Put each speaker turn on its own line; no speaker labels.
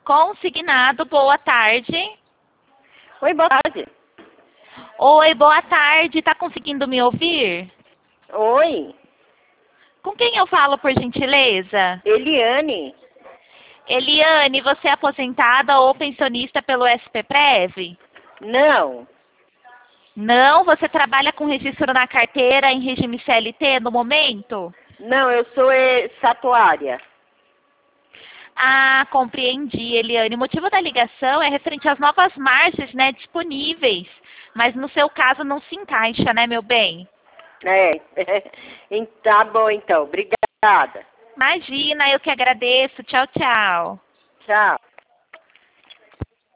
Consignado, boa tarde.
Oi, boa tarde.
Oi, boa tarde. Tá conseguindo me ouvir?
Oi,
Com quem eu falo, por gentileza?
Eliane.
Eliane, você é aposentada ou pensionista pelo SPPrev?
Não,
Não, você trabalha com registro na carteira em regime CLT no momento?
não, eu sou estatuária.
Ah, compreendi, Eliane. O motivo da ligação é referente às novas margens, né, disponíveis. Mas no seu caso não se encaixa, né, meu bem?
É, tá bom então, obrigada.
Imagina, eu que agradeço. Tchau, tchau.
Tchau.